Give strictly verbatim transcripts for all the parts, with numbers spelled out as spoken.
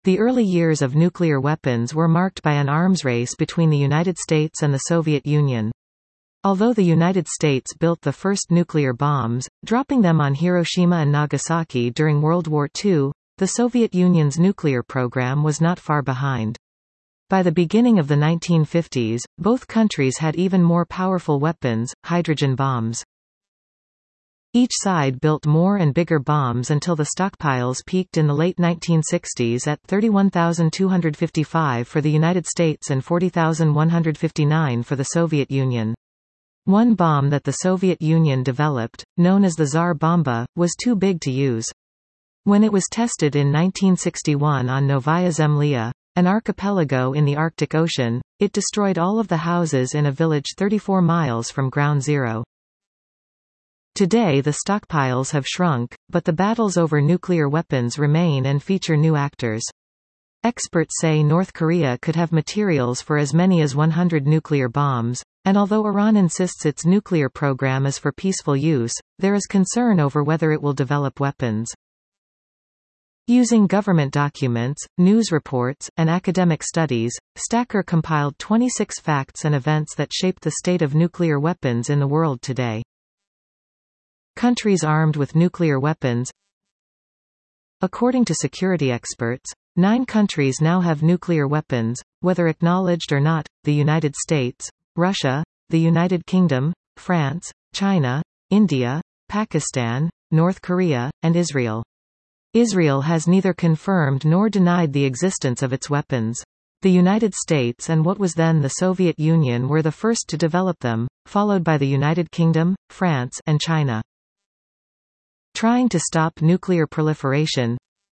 The early years of nuclear weapons were marked by an arms race between the United States and the Soviet Union. Although the United States built the first nuclear bombs, dropping them on Hiroshima and Nagasaki during World War Two, the Soviet Union's nuclear program was not far behind. By the beginning of the nineteen fifties, both countries had even more powerful weapons, hydrogen bombs. Each side built more and bigger bombs until the stockpiles peaked in the late nineteen sixties at thirty-one thousand two hundred fifty-five for the United States and forty thousand one hundred fifty-nine for the Soviet Union. One bomb that the Soviet Union developed, known as the Tsar Bomba, was too big to use. When it was tested in nineteen sixty-one on Novaya Zemlya, an archipelago in the Arctic Ocean, it destroyed all of the houses in a village thirty-four miles from ground zero. Today the stockpiles have shrunk, but the battles over nuclear weapons remain and feature new actors. Experts say North Korea could have materials for as many as one hundred nuclear bombs, and although Iran insists its nuclear program is for peaceful use, there is concern over whether it will develop weapons. Using government documents, news reports, and academic studies, Stacker compiled twenty-six facts and events that shaped the state of nuclear weapons in the world today. Countries armed with nuclear weapons. According to security experts, nine countries now have nuclear weapons, whether acknowledged or not: the United States, Russia, the United Kingdom, France, China, India, Pakistan, North Korea, and Israel. Israel has neither confirmed nor denied the existence of its weapons. The United States and what was then the Soviet Union were the first to develop them, followed by the United Kingdom, France, and China. Trying to stop nuclear proliferation.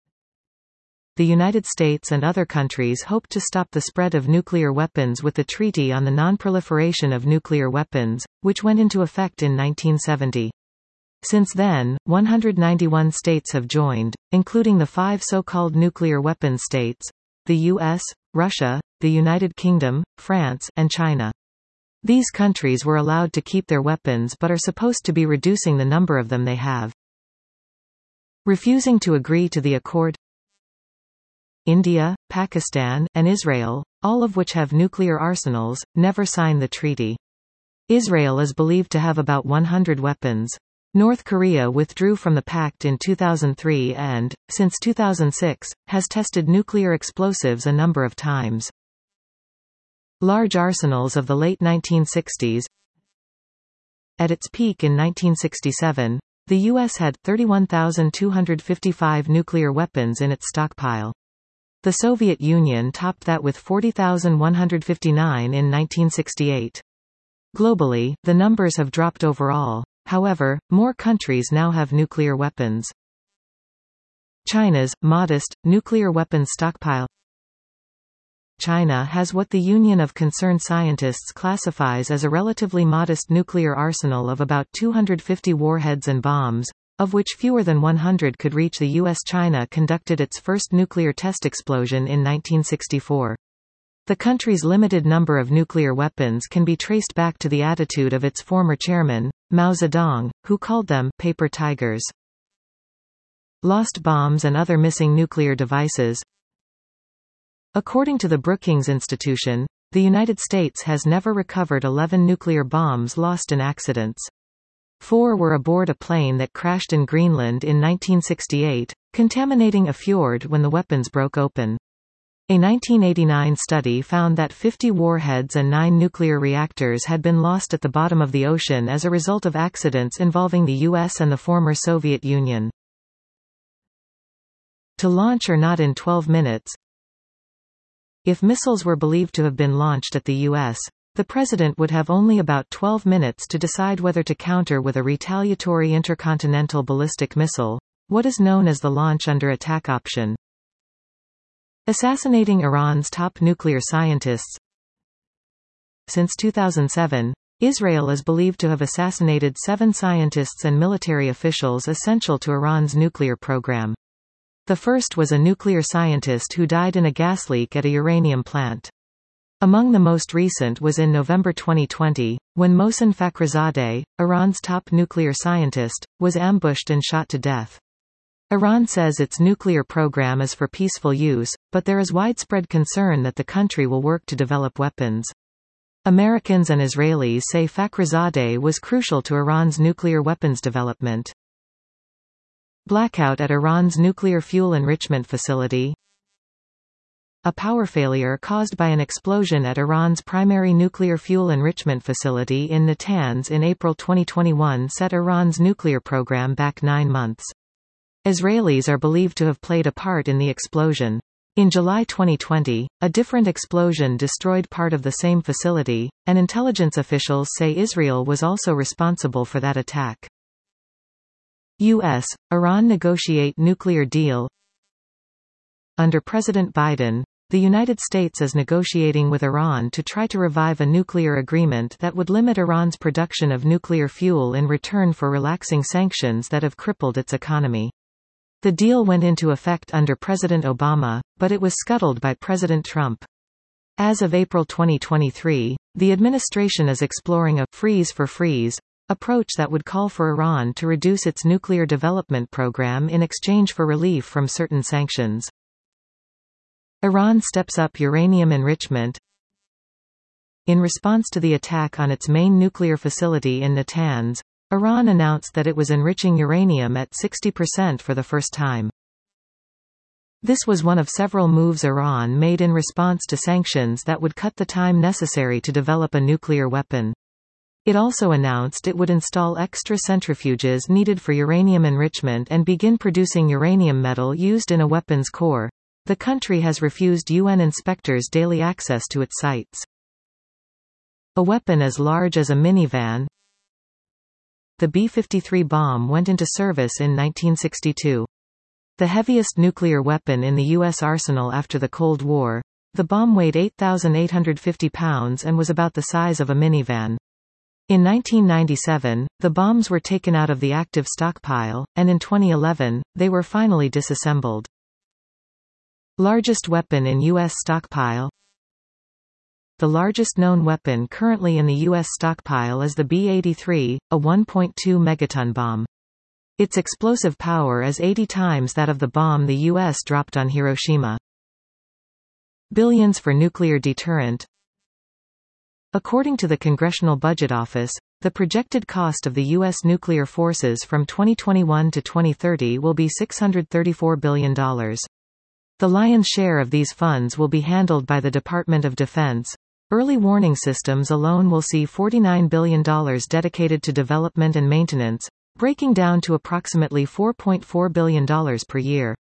The United States and other countries hoped to stop the spread of nuclear weapons with the Treaty on the Non-Proliferation of Nuclear Weapons, which went into effect in nineteen seventy. Since then, one hundred ninety-one states have joined, including the five so-called nuclear weapons states: the U S, Russia, the United Kingdom, France, and China. These countries were allowed to keep their weapons but are supposed to be reducing the number of them they have. Refusing to agree to the accord. India, Pakistan, and Israel, all of which have nuclear arsenals, never signed the treaty. Israel is believed to have about one hundred weapons. North Korea withdrew from the pact in two thousand three and, since two thousand six, has tested nuclear explosives a number of times. Large arsenals of the late nineteen sixties. At its peak in nineteen sixty-seven, the U S had thirty-one thousand two hundred fifty-five nuclear weapons in its stockpile. The Soviet Union topped that with forty thousand one hundred fifty-nine in nineteen sixty-eight. Globally, the numbers have dropped overall. However, more countries now have nuclear weapons. China's modest nuclear weapons stockpile. China has what the Union of Concerned Scientists classifies as a relatively modest nuclear arsenal of about two hundred fifty warheads and bombs, of which fewer than one hundred could reach the U S. China conducted its first nuclear test explosion in nineteen sixty-four. The country's limited number of nuclear weapons can be traced back to the attitude of its former chairman, Mao Zedong, who called them paper tigers. Lost bombs and other missing nuclear devices. According to the Brookings Institution, the United States has never recovered eleven nuclear bombs lost in accidents. Four were aboard a plane that crashed in Greenland in nineteen sixty-eight, contaminating a fjord when the weapons broke open. A nineteen eighty-nine study found that fifty warheads and nine nuclear reactors had been lost at the bottom of the ocean as a result of accidents involving the U S and the former Soviet Union. To launch or not in twelve minutes. If missiles were believed to have been launched at the U S, the president would have only about twelve minutes to decide whether to counter with a retaliatory intercontinental ballistic missile, what is known as the launch under attack option. Assassinating Iran's top nuclear scientists. Since two thousand seven, Israel is believed to have assassinated seven scientists and military officials essential to Iran's nuclear program. The first was a nuclear scientist who died in a gas leak at a uranium plant. Among the most recent was in November twenty twenty, when Mohsen Fakhrizadeh, Iran's top nuclear scientist, was ambushed and shot to death. Iran says its nuclear program is for peaceful use, but there is widespread concern that the country will work to develop weapons. Americans and Israelis say Fakhrizadeh was crucial to Iran's nuclear weapons development. Blackout at Iran's nuclear fuel enrichment facility. A power failure caused by an explosion at Iran's primary nuclear fuel enrichment facility in Natanz in April twenty twenty-one set Iran's nuclear program back nine months. Israelis are believed to have played a part in the explosion. In July twenty twenty, a different explosion destroyed part of the same facility, and intelligence officials say Israel was also responsible for that attack. U S Iran negotiate nuclear deal. Under President Biden, the United States is negotiating with Iran to try to revive a nuclear agreement that would limit Iran's production of nuclear fuel in return for relaxing sanctions that have crippled its economy. The deal went into effect under President Obama, but it was scuttled by President Trump. As of April twenty twenty-three, the administration is exploring a freeze for freeze approach that would call for Iran to reduce its nuclear development program in exchange for relief from certain sanctions. Iran steps up uranium enrichment. In response to the attack on its main nuclear facility in Natanz, Iran announced that it was enriching uranium at sixty percent for the first time. This was one of several moves Iran made in response to sanctions that would cut the time necessary to develop a nuclear weapon. It also announced it would install extra centrifuges needed for uranium enrichment and begin producing uranium metal used in a weapons core. The country has refused U N inspectors daily access to its sites. A weapon as large as a minivan. The B fifty-three bomb went into service in nineteen sixty-two. The heaviest nuclear weapon in the U S arsenal after the Cold War, the bomb weighed eight thousand eight hundred fifty pounds and was about the size of a minivan. In nineteen ninety-seven, the bombs were taken out of the active stockpile, and in twenty eleven, they were finally disassembled. Largest weapon in U S stockpile. The largest known weapon currently in the U S stockpile is the B eighty-three, a one point two megaton bomb. Its explosive power is eighty times that of the bomb the U S dropped on Hiroshima. Billions for nuclear deterrent. According to the Congressional Budget Office, the projected cost of the U S nuclear forces from twenty twenty-one to twenty thirty will be six hundred thirty-four billion dollars. The lion's share of these funds will be handled by the Department of Defense. Early warning systems alone will see forty-nine billion dollars dedicated to development and maintenance, breaking down to approximately four point four billion dollars per year.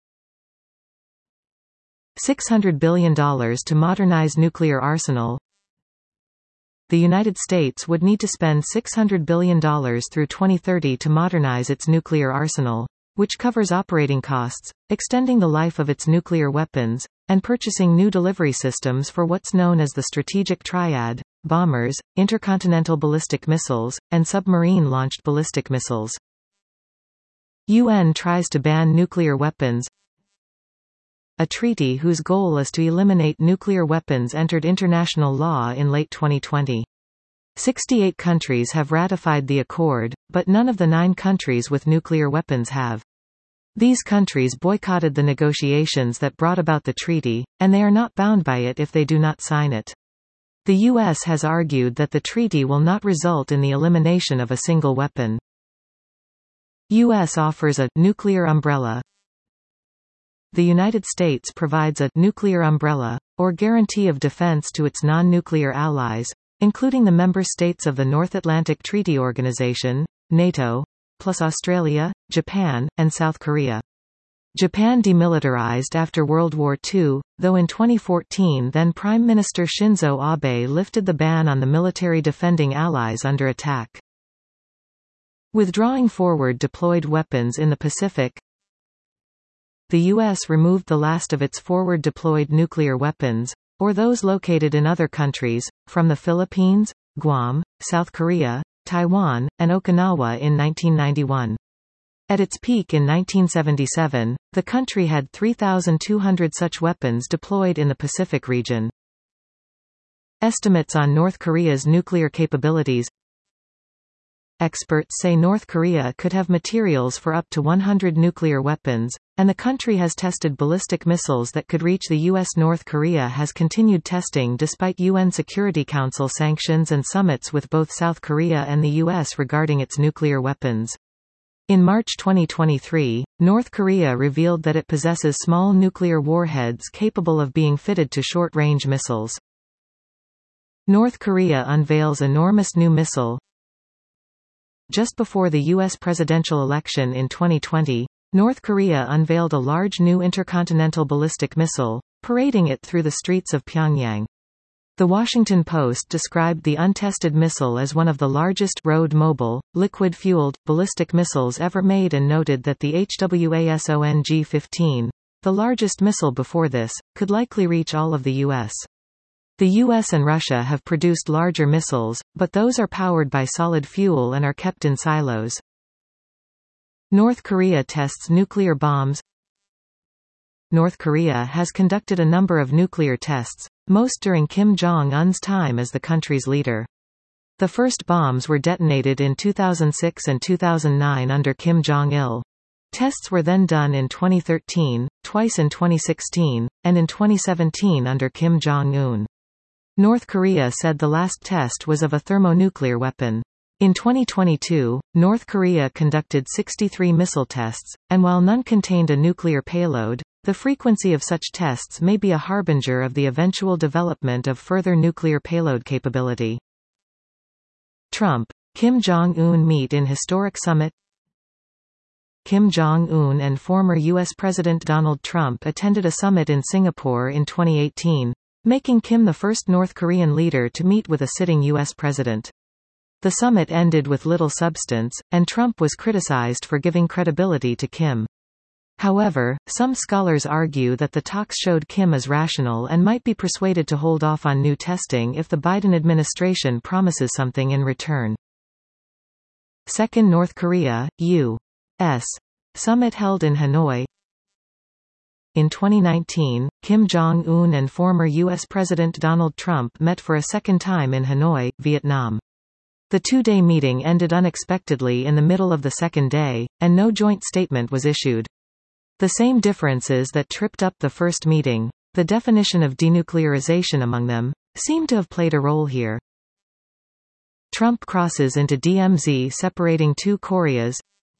six hundred billion dollars to modernize nuclear arsenal. The United States would need to spend six hundred billion dollars through twenty thirty to modernize its nuclear arsenal, which covers operating costs, extending the life of its nuclear weapons, and purchasing new delivery systems for what's known as the Strategic Triad: bombers, intercontinental ballistic missiles, and submarine-launched ballistic missiles. U N tries to ban nuclear weapons. A treaty whose goal is to eliminate nuclear weapons entered international law in late twenty twenty. sixty-eight countries have ratified the accord, but none of the nine countries with nuclear weapons have. These countries boycotted the negotiations that brought about the treaty, and they are not bound by it if they do not sign it. The U S has argued that the treaty will not result in the elimination of a single weapon. U S offers a nuclear umbrella. The United States provides a nuclear umbrella, or guarantee of defense to its non-nuclear allies, including the member states of the North Atlantic Treaty Organization, NATO, plus Australia, Japan, and South Korea. Japan demilitarized after World War Two, though in twenty fourteen then Prime Minister Shinzo Abe lifted the ban on the military defending allies under attack. Withdrawing forward deployed weapons in the Pacific. The U S removed the last of its forward deployed nuclear weapons, or those located in other countries, from the Philippines, Guam, South Korea, Taiwan, and Okinawa in nineteen ninety-one. At its peak in nineteen seventy-seven, the country had three thousand two hundred such weapons deployed in the Pacific region. Estimates on North Korea's nuclear capabilities. Experts say North Korea could have materials for up to one hundred nuclear weapons, and the country has tested ballistic missiles that could reach the U S. North Korea has continued testing despite U N Security Council sanctions and summits with both South Korea and the U S regarding its nuclear weapons. In March twenty twenty-three, North Korea revealed that it possesses small nuclear warheads capable of being fitted to short-range missiles. North Korea unveils enormous new missile. Just before the U S presidential election in twenty twenty, North Korea unveiled a large new intercontinental ballistic missile, parading it through the streets of Pyongyang. The Washington Post described the untested missile as one of the largest road-mobile, liquid-fueled, ballistic missiles ever made and noted that the HWASONG fifteen, the largest missile before this, could likely reach all of the U S. The U S and Russia have produced larger missiles, but those are powered by solid fuel and are kept in silos. North Korea tests nuclear bombs. North Korea has conducted a number of nuclear tests, most during Kim Jong-un's time as the country's leader. The first bombs were detonated in two thousand six and two thousand nine under Kim Jong-il. Tests were then done in twenty thirteen, twice in twenty sixteen, and in twenty seventeen under Kim Jong-un. North Korea said the last test was of a thermonuclear weapon. In twenty twenty-two, North Korea conducted sixty-three missile tests, and while none contained a nuclear payload, the frequency of such tests may be a harbinger of the eventual development of further nuclear payload capability. Trump, Kim Jong-un meet in historic summit. Kim Jong-un and former U S President Donald Trump attended a summit in Singapore in twenty eighteen, making Kim the first North Korean leader to meet with a sitting U S president. The summit ended with little substance, and Trump was criticized for giving credibility to Kim. However, some scholars argue that the talks showed Kim as rational and might be persuaded to hold off on new testing if the Biden administration promises something in return. Second North Korea, U S Summit held in Hanoi. In twenty nineteen, Kim Jong-un and former U S President Donald Trump met for a second time in Hanoi, Vietnam. The two-day meeting ended unexpectedly in the middle of the second day, and no joint statement was issued. The same differences that tripped up the first meeting, the definition of denuclearization among them, seem to have played a role here. Trump crosses into D M Z separating two Koreas.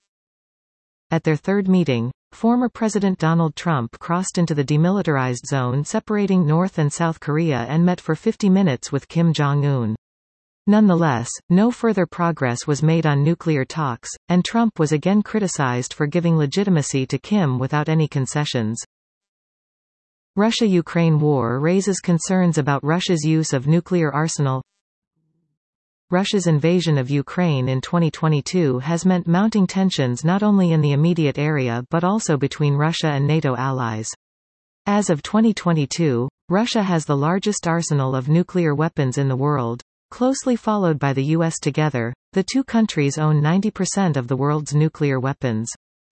At their third meeting, former President Donald Trump crossed into the demilitarized zone separating North and South Korea and met for fifty minutes with Kim Jong-un. Nonetheless, no further progress was made on nuclear talks, and Trump was again criticized for giving legitimacy to Kim without any concessions. Russia-Ukraine war raises concerns about Russia's use of nuclear arsenal. Russia's invasion of Ukraine in twenty twenty-two has meant mounting tensions not only in the immediate area but also between Russia and NATO allies. As of twenty twenty-two, Russia has the largest arsenal of nuclear weapons in the world, closely followed by the U S. Together, the two countries own ninety percent of the world's nuclear weapons.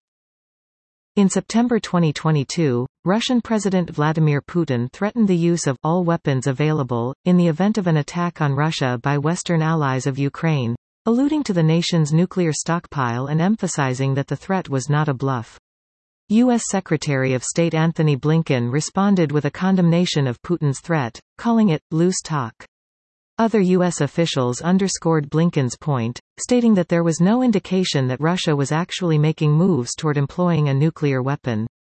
In September twenty twenty-two, Russian President Vladimir Putin threatened the use of all weapons available in the event of an attack on Russia by Western allies of Ukraine, alluding to the nation's nuclear stockpile and emphasizing that the threat was not a bluff. U S Secretary of State Anthony Blinken responded with a condemnation of Putin's threat, calling it loose talk. Other U S officials underscored Blinken's point, stating that there was no indication that Russia was actually making moves toward employing a nuclear weapon.